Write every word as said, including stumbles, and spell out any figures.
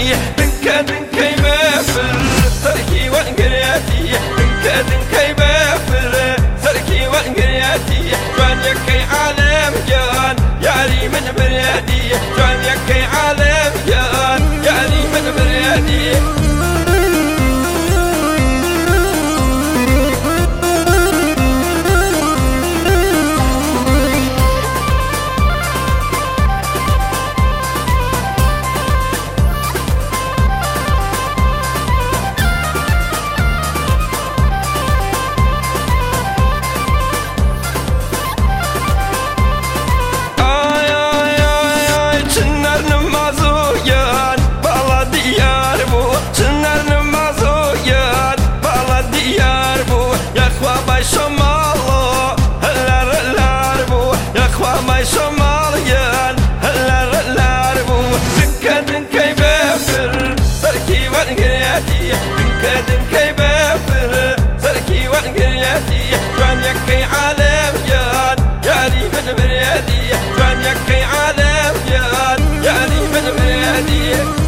بريادي دنكا دنكا يبافر سركي وانقرياتي دنكا دنكا يبافر سركي وانقرياتي جوان يكي عالم جان ياري من بريادي جوان يكي عالم جان ياري من بريادي شمالو هلا هلا ربو يا اخوة ما شماليان هلا هلا ربو دنكا دنكا يبافر سركي وانقرياتي دنكا دنكا يبافر سركي وانقرياتي جوان يكي عالم جان ياري من بريادي جوان يكي عالم جان ياري من بريادي